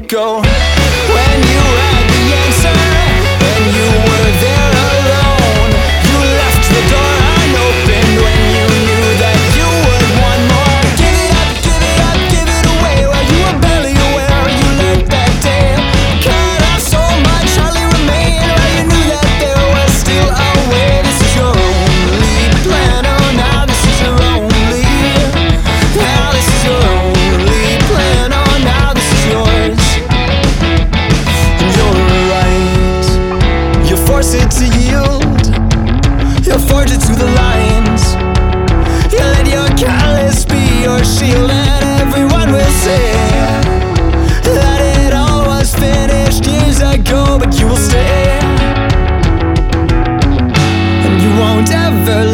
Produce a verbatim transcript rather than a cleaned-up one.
it go. When you had the answer, when you were there alone, you left the door unopened when you knew that you would want more. Give it up, give it up, give it away. While you were barely aware, you learned that day. Cut off so much, hardly remained. While you knew that there was still a way. This is your only plan, oh now this is your only. Now this is your only plan, oh now this is yours. And you're right, you force it to yield, you forge it to the lines. You let your callous be your shield, and everyone will say that it all was finished years ago, but you will stay, and you won't ever